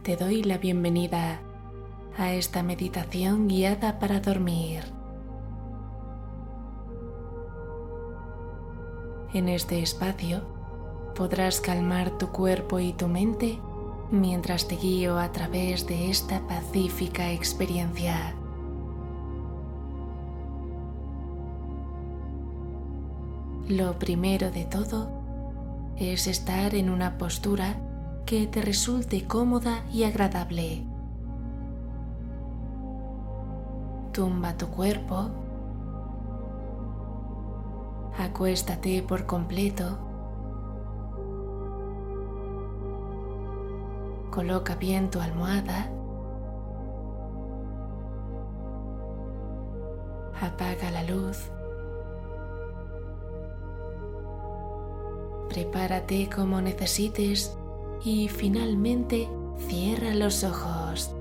Te doy la bienvenida a esta meditación guiada para dormir. En este espacio podrás calmar tu cuerpo y tu mente mientras te guío a través de esta pacífica experiencia. Lo primero de todo es estar en una postura que te resulte cómoda y agradable. Tumba tu cuerpo, acuéstate por completo, coloca bien tu almohada, apaga la luz, prepárate como necesites y finalmente cierra los ojos.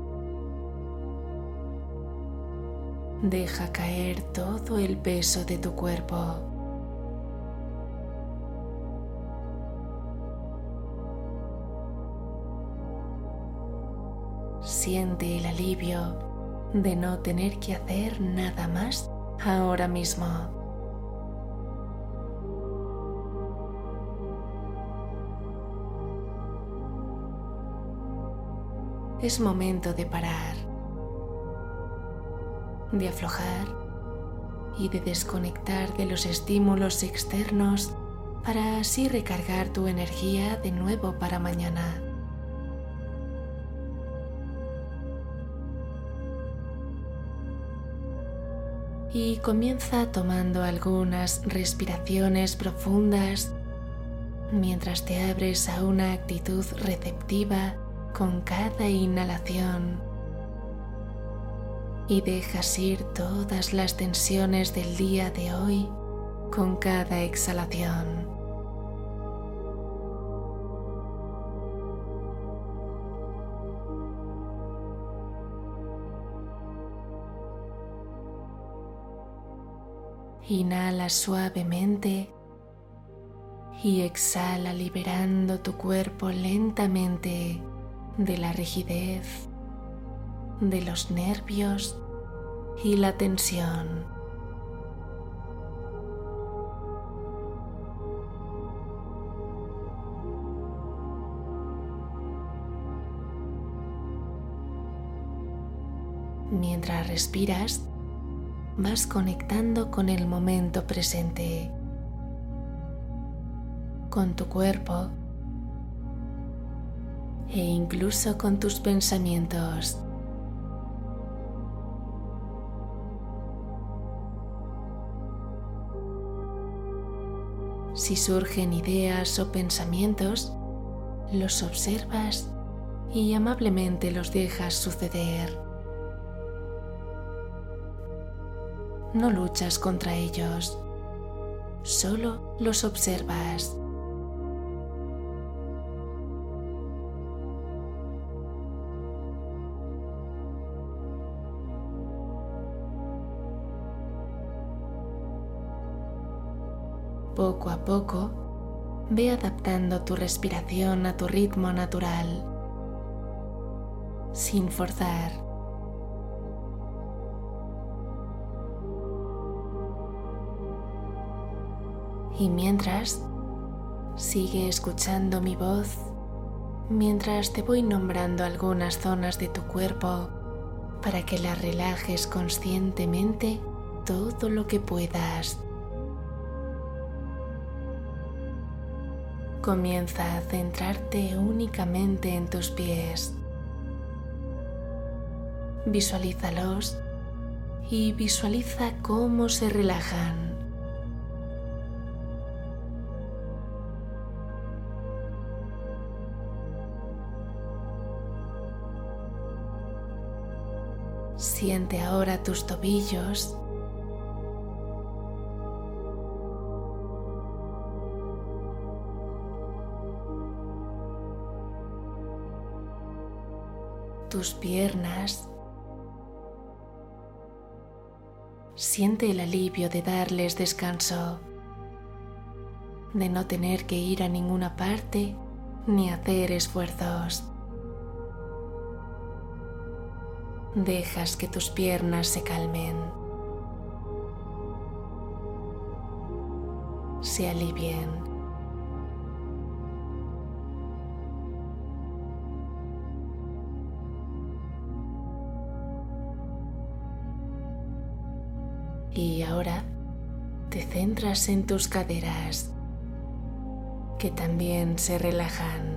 Deja caer todo el peso de tu cuerpo. Siente el alivio de no tener que hacer nada más ahora mismo. Es momento de parar, de aflojar y de desconectar de los estímulos externos para así recargar tu energía de nuevo para mañana. Y comienza tomando algunas respiraciones profundas mientras te abres a una actitud receptiva con cada inhalación y dejas ir todas las tensiones del día de hoy con cada exhalación. Inhala suavemente y exhala liberando tu cuerpo lentamente de la rigidez, de los nervios y la tensión. Mientras respiras, vas conectando con el momento presente, con tu cuerpo e incluso con tus pensamientos. Si surgen ideas o pensamientos, los observas y amablemente los dejas suceder. No luchas contra ellos, solo los observas. Poco a poco, ve adaptando tu respiración a tu ritmo natural, sin forzar. Y mientras, sigue escuchando mi voz mientras te voy nombrando algunas zonas de tu cuerpo para que las relajes conscientemente todo lo que puedas. Comienza a centrarte únicamente en tus pies. Visualízalos y visualiza cómo se relajan. Siente ahora tus tobillos, tus piernas. Siente el alivio de darles descanso, de no tener que ir a ninguna parte ni hacer esfuerzos. dejas que tus piernas se calmen, se alivien. Y ahora te centras en tus caderas, que también se relajan.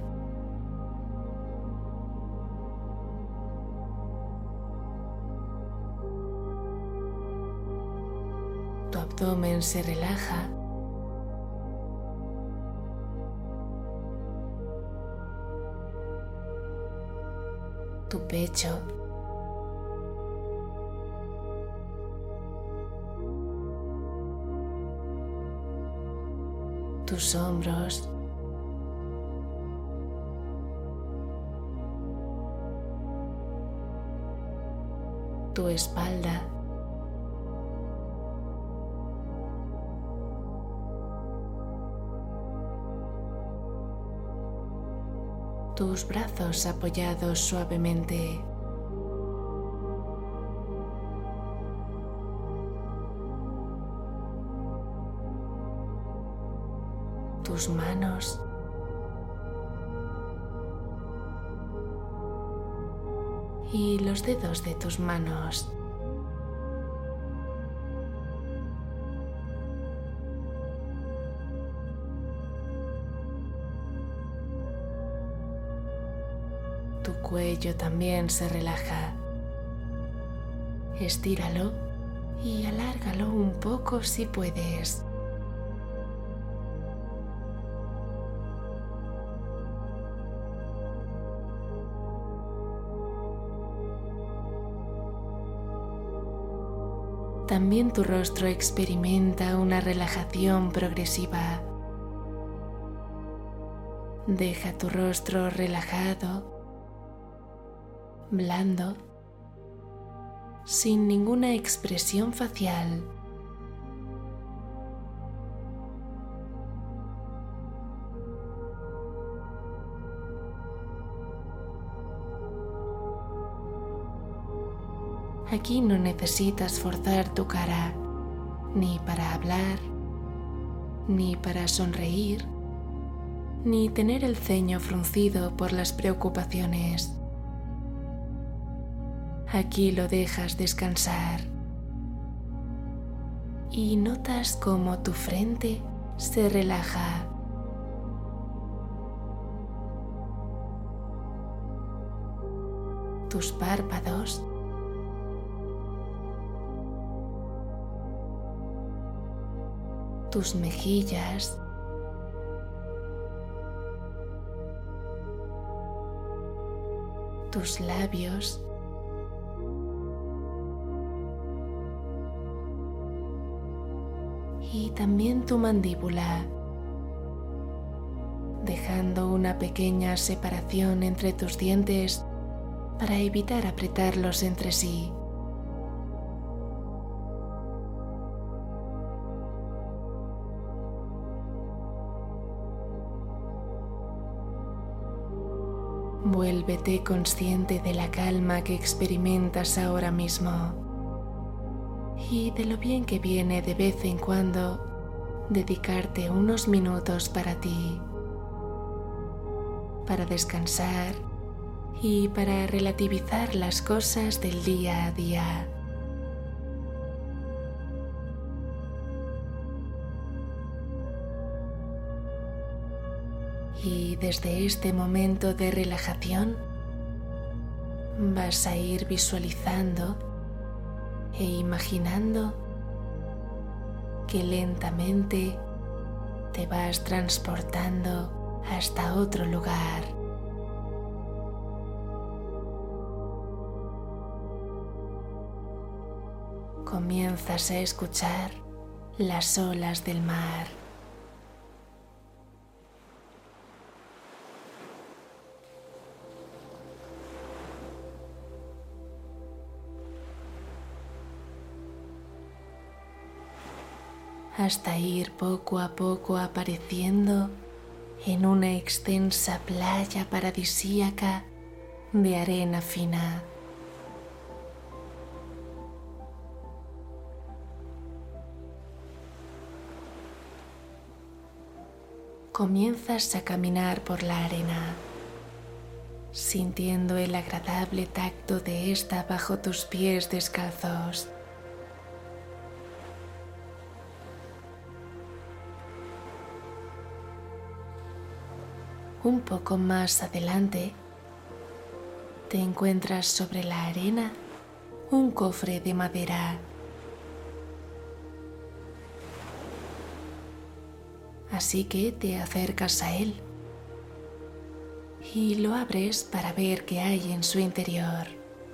Tu abdomen se relaja. Tu pecho. Tus hombros. Tu espalda. Tus brazos apoyados suavemente. Tus manos. Y los dedos de tus manos. Tu cuello también se relaja. Estíralo y alárgalo un poco si puedes. También tu rostro experimenta una relajación progresiva. Deja tu rostro relajado, blando, sin ninguna expresión facial. Aquí no necesitas forzar tu cara, ni para hablar, ni para sonreír, ni tener el ceño fruncido por las preocupaciones. Aquí lo dejas descansar y notas cómo tu frente se relaja. Tus párpados. Tus mejillas. Tus labios. Y también tu mandíbula, dejando una pequeña separación entre tus dientes para evitar apretarlos entre sí. Vuélvete consciente de la calma que experimentas ahora mismo y de lo bien que viene de vez en cuando dedicarte unos minutos para ti, para descansar y para relativizar las cosas del día a día. Y desde este momento de relajación vas a ir visualizando e imaginando que lentamente te vas transportando hasta otro lugar. Comienzas a escuchar las olas del mar. Hasta ir poco a poco apareciendo en una extensa playa paradisíaca de arena fina. comienzas a caminar por la arena, sintiendo el agradable tacto de esta bajo tus pies descalzos. Un poco más adelante, te encuentras sobre la arena un cofre de madera. Así que te acercas a él y lo abres para ver qué hay en su interior.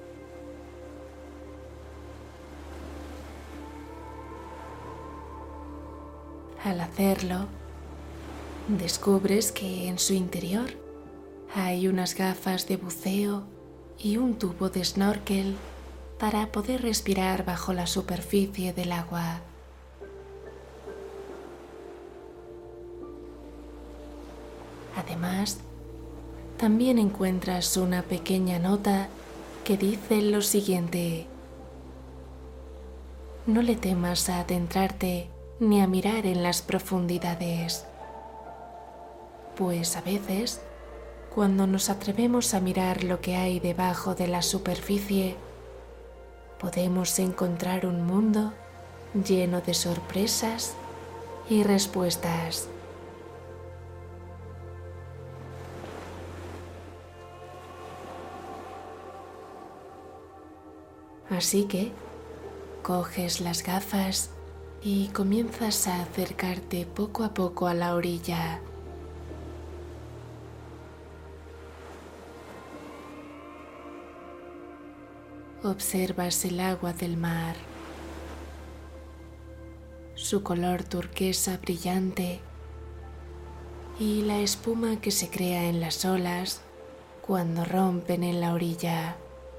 Al hacerlo, descubres que en su interior hay unas gafas de buceo y un tubo de snorkel para poder respirar bajo la superficie del agua. Además, también encuentras una pequeña nota que dice lo siguiente: no le temas a adentrarte ni a mirar en las profundidades, pues a veces, cuando nos atrevemos a mirar lo que hay debajo de la superficie, podemos encontrar un mundo lleno de sorpresas y respuestas. Así que coges las gafas y comienzas a acercarte poco a poco a la orilla. Observas el agua del mar, su color turquesa brillante y la espuma que se crea en las olas cuando rompen en la orilla.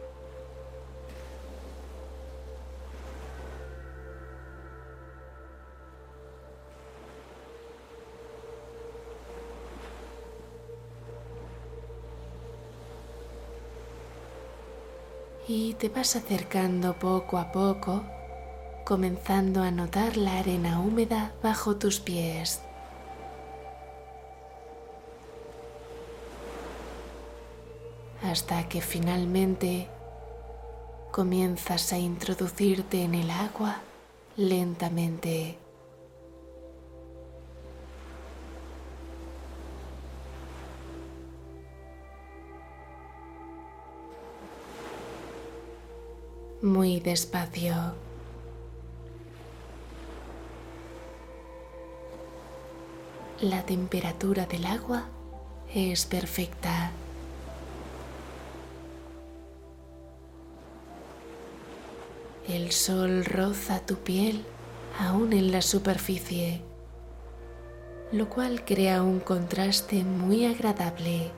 Y te vas acercando poco a poco, comenzando a notar la arena húmeda bajo tus pies. Hasta que finalmente comienzas a introducirte en el agua lentamente. Muy despacio. La temperatura del agua es perfecta. El sol roza tu piel aún en la superficie, lo cual crea un contraste muy agradable.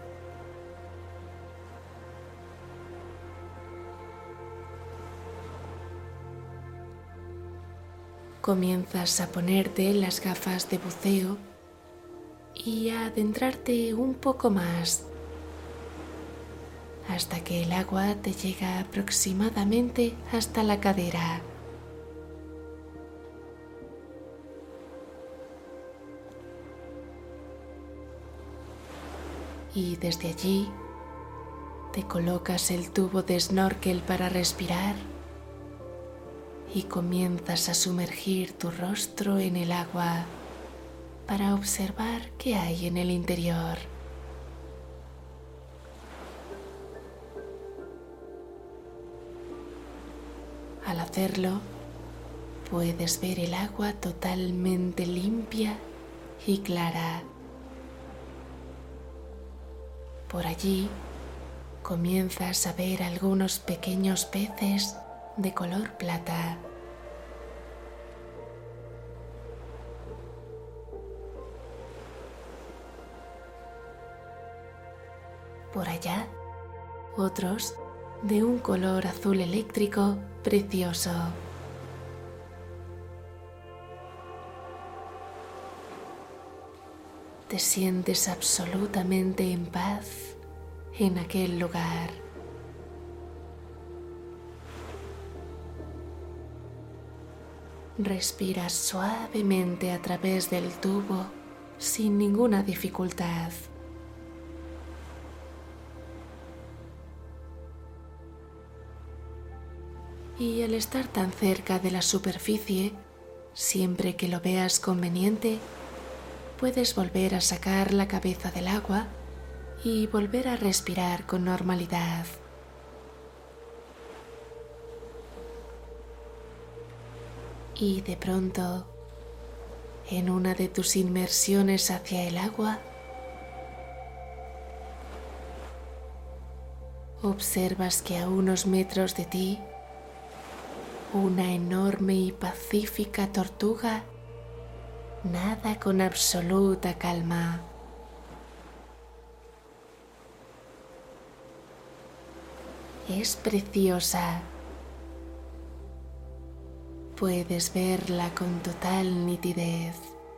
Comienzas a ponerte las gafas de buceo y a adentrarte un poco más, hasta que el agua te llega aproximadamente hasta la cadera. Y desde allí te colocas el tubo de snorkel para respirar y comienzas a sumergir tu rostro en el agua para observar qué hay en el interior. Al hacerlo, puedes ver el agua totalmente limpia y clara. Por allí comienzas a ver algunos pequeños peces de color plata. Por allá, otros de un color azul eléctrico precioso. Te sientes absolutamente en paz en aquel lugar. Respiras suavemente a través del tubo, sin ninguna dificultad. Y al estar tan cerca de la superficie, siempre que lo veas conveniente, puedes volver a sacar la cabeza del agua y volver a respirar con normalidad. Y de pronto, en una de tus inmersiones hacia el agua, observas que a unos metros de ti, una enorme y pacífica tortuga nada con absoluta calma. Es preciosa. Puedes verla con total nitidez.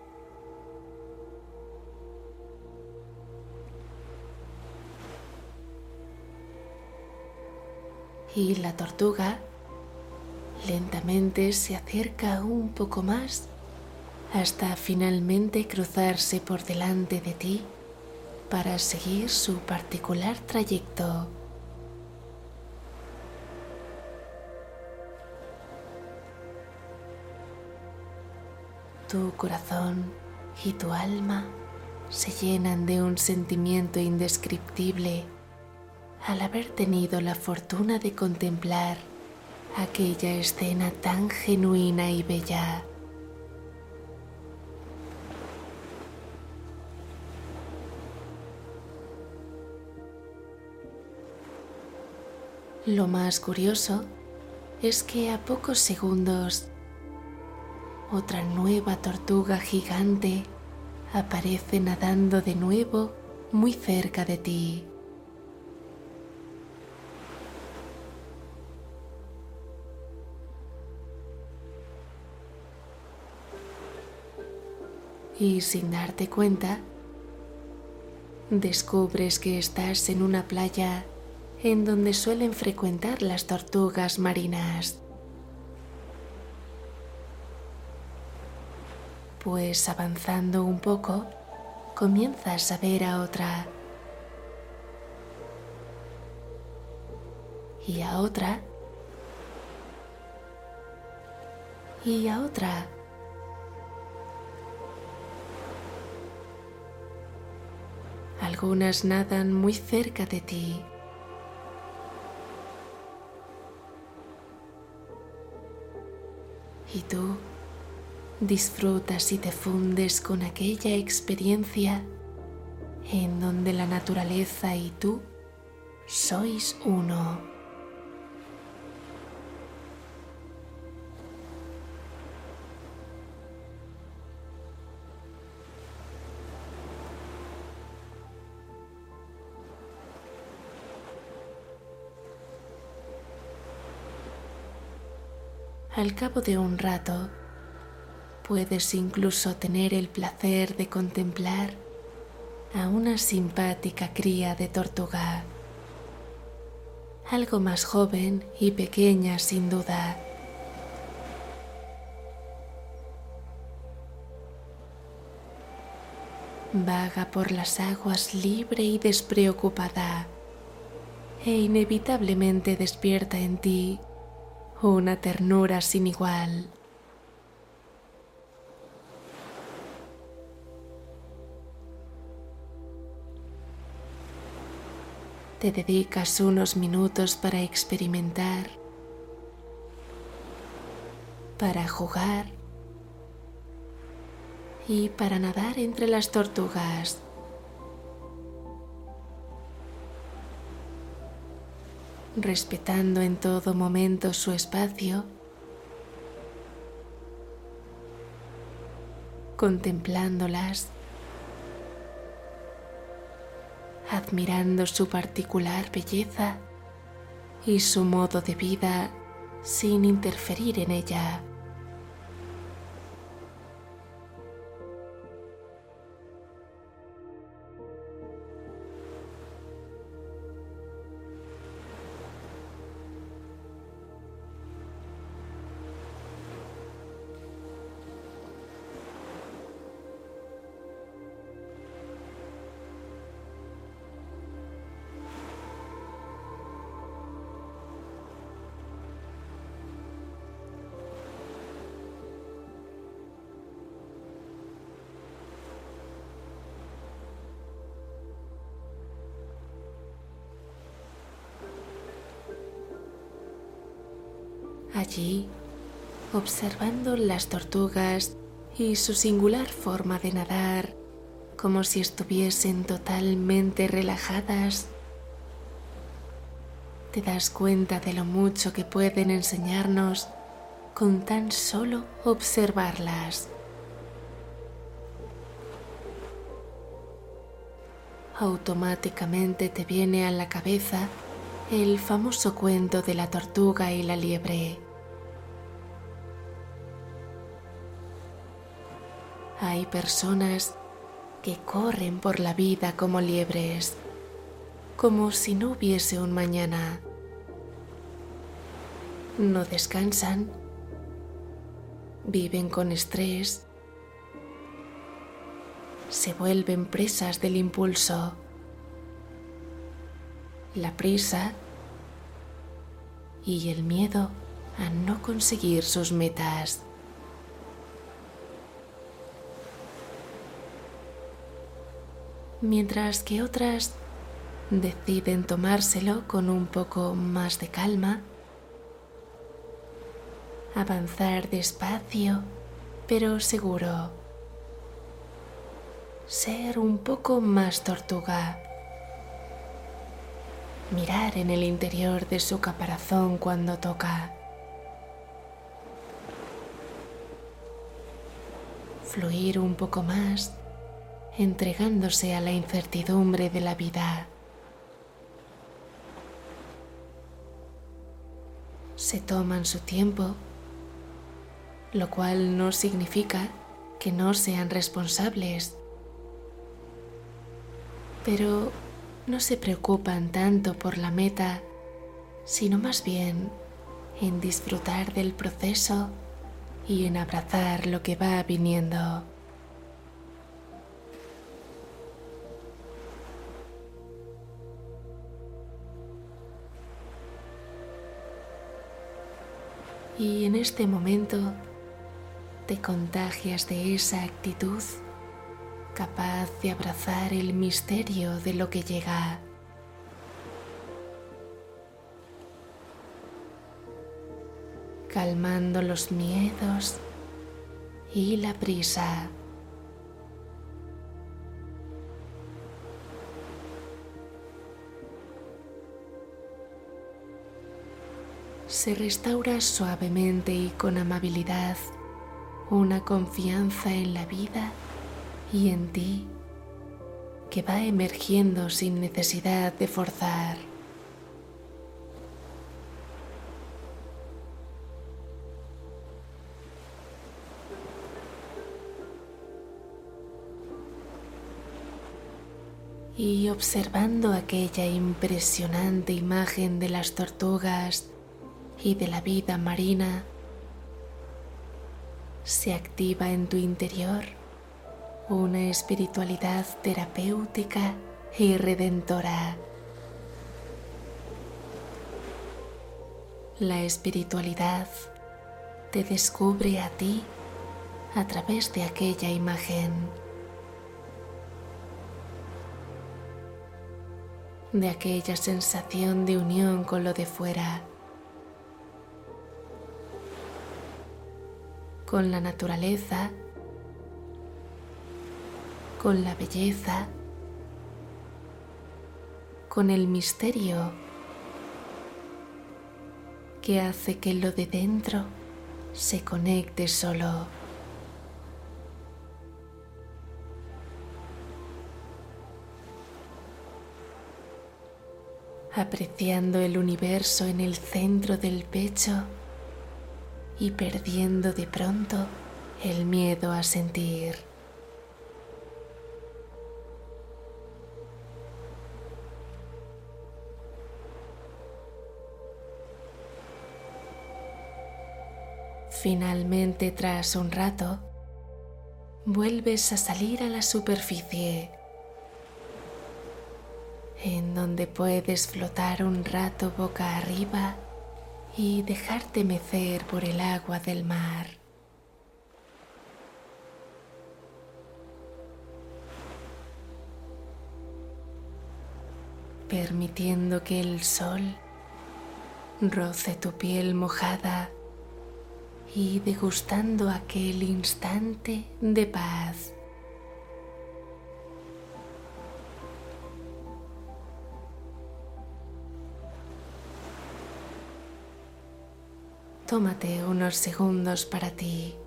Y la tortuga lentamente se acerca un poco más hasta finalmente cruzarse por delante de ti para seguir su particular trayecto. Tu corazón y tu alma se llenan de un sentimiento indescriptible al haber tenido la fortuna de contemplar aquella escena tan genuina y bella. Lo más curioso es que a pocos segundos otra nueva tortuga gigante aparece nadando de nuevo muy cerca de ti. Y sin darte cuenta, descubres que estás en una playa en donde suelen frecuentar las tortugas marinas. Pues avanzando un poco, comienzas a ver a otra, y a otra, y a otra. Algunas nadan muy cerca de ti. Y tú disfrutas y te fundes con aquella experiencia en donde la naturaleza y tú sois uno. Al cabo de un rato, puedes incluso tener el placer de contemplar a una simpática cría de tortuga, algo más joven y pequeña sin duda. Vaga por las aguas libre y despreocupada, e inevitablemente despierta en ti una ternura sin igual. Te dedicas unos minutos para experimentar, para jugar y para nadar entre las tortugas. Respetando en todo momento su espacio, contemplándolas, admirando su particular belleza y su modo de vida sin interferir en ella. Allí, observando las tortugas y su singular forma de nadar, como si estuviesen totalmente relajadas, te das cuenta de lo mucho que pueden enseñarnos con tan solo observarlas. Automáticamente te viene a la cabeza el famoso cuento de la tortuga y la liebre. Hay personas que corren por la vida como liebres, como si no hubiese un mañana. No descansan, viven con estrés, se vuelven presas del impulso, la prisa y el miedo a no conseguir sus metas. Mientras que otras deciden tomárselo con un poco más de calma, avanzar despacio pero seguro, ser un poco más tortuga, mirar en el interior de su caparazón cuando toca, fluir un poco más, entregándose a la incertidumbre de la vida. Se toman su tiempo, lo cual no significa que no sean responsables, pero no se preocupan tanto por la meta, sino más bien en disfrutar del proceso y en abrazar lo que va viniendo. Y en este momento te contagias de esa actitud capaz de abrazar el misterio de lo que llega. Calmando los miedos y la prisa. Se restaura suavemente y con amabilidad una confianza en la vida y en ti que va emergiendo sin necesidad de forzar. Y observando aquella impresionante imagen de las tortugas y de la vida marina, se activa en tu interior una espiritualidad terapéutica y redentora. La espiritualidad te descubre a ti a través de aquella imagen, de aquella sensación de unión con lo de fuera, con la naturaleza, con la belleza, con el misterio que hace que lo de dentro se conecte solo. Apreciando el universo en el centro del pecho y perdiendo de pronto el miedo a sentir. Finalmente, tras un rato, vuelves a salir a la superficie, en donde puedes flotar un rato boca arriba y dejarte mecer por el agua del mar. Permitiendo que el sol roce tu piel mojada y degustando aquel instante de paz. Tómate unos segundos para ti.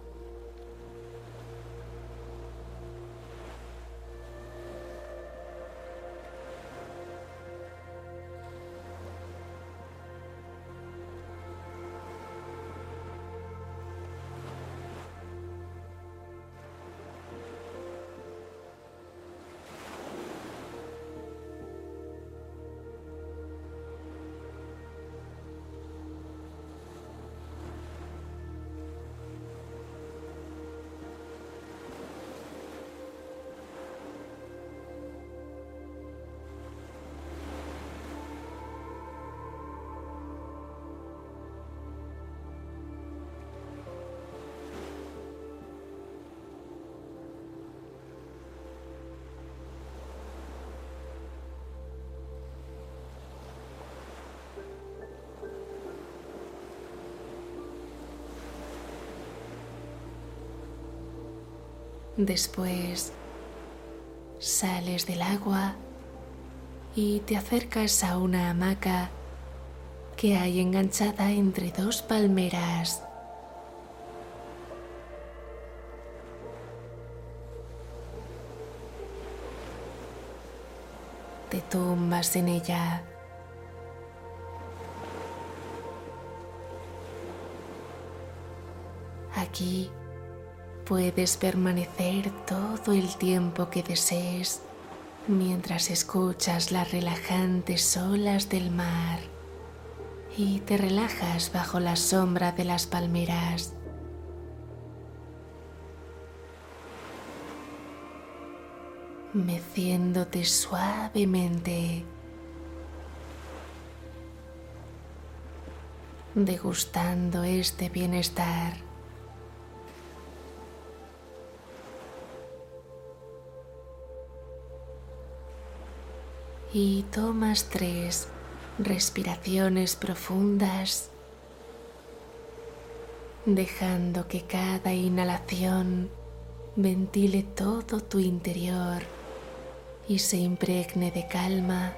Después sales del agua y te acercas a una hamaca que hay enganchada entre dos palmeras. Te tumbas en ella. Aquí puedes permanecer todo el tiempo que desees mientras escuchas las relajantes olas del mar y te relajas bajo la sombra de las palmeras. Meciéndote suavemente, degustando este bienestar. Y tomas 3 respiraciones profundas, dejando que cada inhalación ventile todo tu interior y se impregne de calma,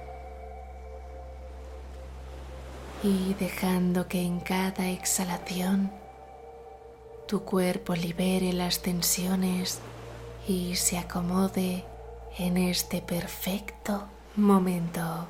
y dejando que en cada exhalación tu cuerpo libere las tensiones y se acomode en este perfecto momento.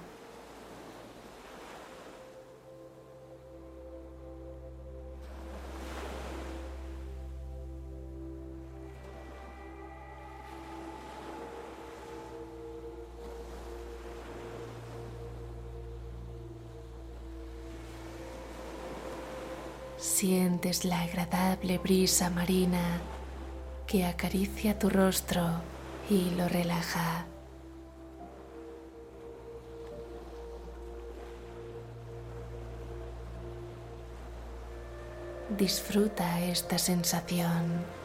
Sientes la agradable brisa marina que acaricia tu rostro y lo relaja. Disfruta esta sensación.